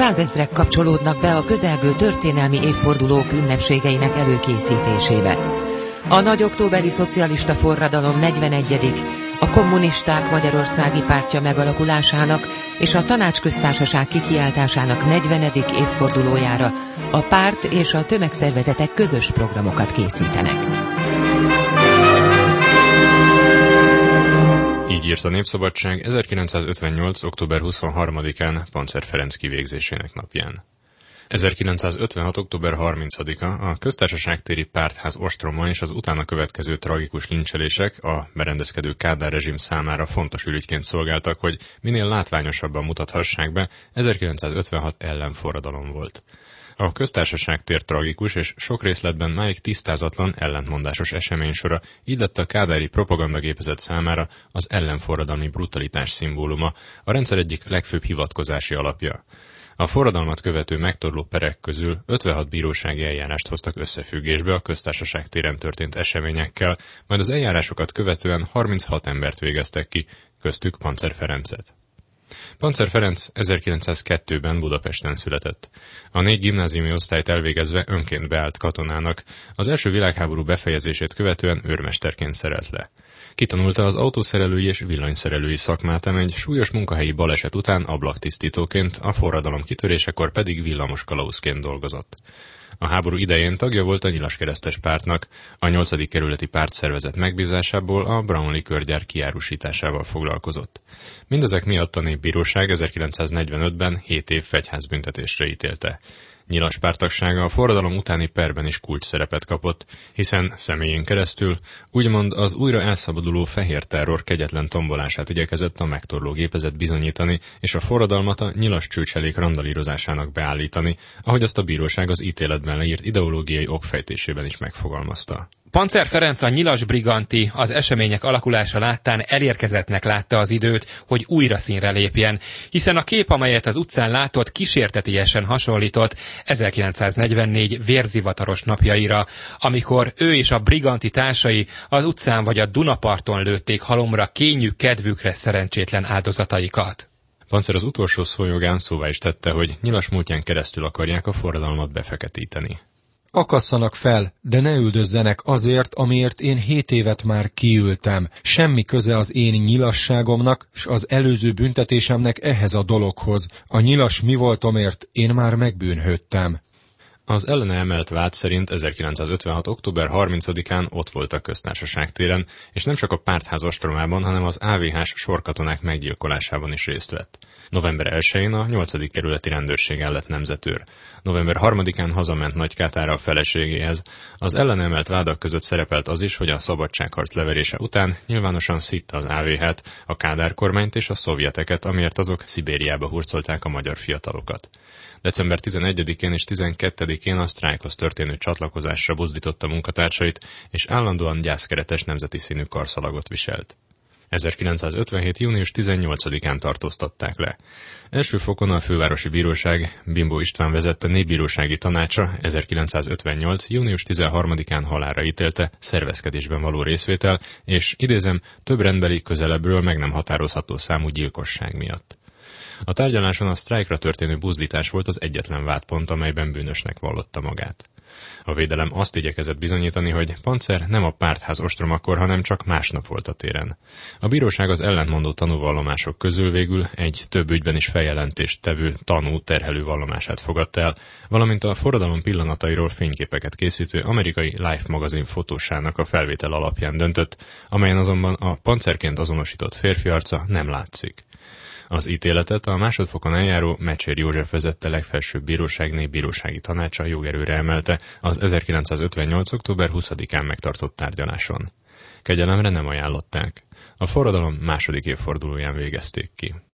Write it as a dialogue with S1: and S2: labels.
S1: Százezrek kapcsolódnak be a közelgő történelmi évfordulók ünnepségeinek előkészítésébe. A nagy októberi szocialista forradalom 41., a kommunisták magyarországi pártja megalakulásának és a tanácsköztársaság kikiáltásának 40. évfordulójára a párt és a tömegszervezetek közös programokat készítenek.
S2: Így írt a Népszabadság 1958. október 23-án Pancér Ferenc kivégzésének napján. 1956. október 30-a a Köztársaságtéri Pártház ostroma és az utána következő tragikus lincselések a berendezkedő Kádár rezsim számára fontos ürügyként szolgáltak, hogy minél látványosabban mutathassák be, 1956 ellenforradalom volt. A Köztársaságtér tragikus és sok részletben máig tisztázatlan, ellentmondásos eseménysora, így lett a kádári propagandagépezet számára az ellenforradalmi brutalitás szimbóluma, a rendszer egyik legfőbb hivatkozási alapja. A forradalmat követő megtorló perek közül 56 bírósági eljárást hoztak összefüggésbe a Köztársaság téren történt eseményekkel, majd az eljárásokat követően 36 embert végeztek ki, köztük Pancér Ferencet. Pancér Ferenc 1902-ben Budapesten született. A 4 gimnáziumi osztályt elvégezve önként beállt katonának, az első világháború befejezését követően őrmesterként szerelt le. Kitanulta az autószerelői és villanyszerelői szakmát, ám egy súlyos munkahelyi baleset után ablaktisztítóként, a forradalom kitörésekor pedig villamos kalauzként dolgozott. A háború idején tagja volt a Nyilaskeresztes pártnak, a 8. kerületi pártszervezet megbízásából a Brownlee körgyár kiárusításával foglalkozott. Mindezek miatt a Népbíróság 1945-ben 7 év fegyházbüntetésre ítélte. Nyilas párttagsága a forradalom utáni perben is kulcs szerepet kapott, hiszen személyén keresztül úgymond az újra elszabaduló fehér terror kegyetlen tombolását igyekezett a megtorló gépezet bizonyítani, és a forradalmat a nyilas csőcselék randalírozásának beállítani, ahogy azt a bíróság az ítéletben leírt ideológiai okfejtésében is megfogalmazta.
S3: Pancér Ferenc, a nyilas briganti, az események alakulása láttán elérkezettnek látta az időt, hogy újra színre lépjen, hiszen a kép, amelyet az utcán látott, kísértetiesen hasonlított 1944 vérzivataros napjaira, amikor ő és a briganti társai az utcán vagy a Dunaparton lőtték halomra kényük kedvükre szerencsétlen áldozataikat.
S2: Pancér az utolsó szójogán szóvá is tette, hogy nyilas múltján keresztül akarják a forradalmat befeketíteni.
S4: Akasszanak fel, de ne üldözzenek azért, amiért én 7 évet már kiültem. Semmi köze az én nyilasságomnak, s az előző büntetésemnek ehhez a dologhoz. A nyilas mi voltomért én már megbűnhődtem.
S2: Az ellene emelt vád szerint 1956. október 30-án ott volt a Köztársaság téren, és nem csak a pártház ostromában, hanem az AVH-s sorkatonák meggyilkolásában is részt vett. November 1-én a 8. kerületi rendőrségen lett nemzetőr. November 3-án hazament Nagykátára a feleségéhez. Az ellene emelt vádak között szerepelt az is, hogy a szabadságharc leverése után nyilvánosan szitta az AVH-t, a Kádár kormányt és a szovjeteket, amiért azok Szibériába hurcolták a magyar fiatalokat. December 11-én és 12-én a sztrájkhoz történő csatlakozásra buzdította munkatársait, és állandóan gyászkeretes nemzeti színű karszalagot viselt. 1957. június 18-án tartóztatták le. Első fokon a fővárosi bíróság Bimbó István vezette népbírósági tanácsa 1958. június 13-án halálra ítélte szervezkedésben való részvétel, és idézem, több rendbeli közelebbről meg nem határozható számú gyilkosság miatt. A tárgyaláson a sztrájkra történő buzdítás volt az egyetlen vádpont, amelyben bűnösnek vallotta magát. A védelem azt igyekezett bizonyítani, hogy Pancér nem a pártház ostromakor, hanem csak másnap volt a téren. A bíróság az ellentmondó tanúvallomások közül végül egy több ügyben is feljelentést tevő tanú terhelő vallomását fogadta el, valamint a forradalom pillanatairól fényképeket készítő amerikai Life magazin fotósának a felvétel alapján döntött, amelyen azonban a Pancérként azonosított férfi arca nem látszik. Az ítéletet a másodfokon eljáró Mecsér József vezette legfelsőbb bíróság népbírósági tanácsa jogerőre emelte az 1958. október 20-án megtartott tárgyaláson. Kegyelemre nem ajánlották. A forradalom második évfordulóján végezték ki.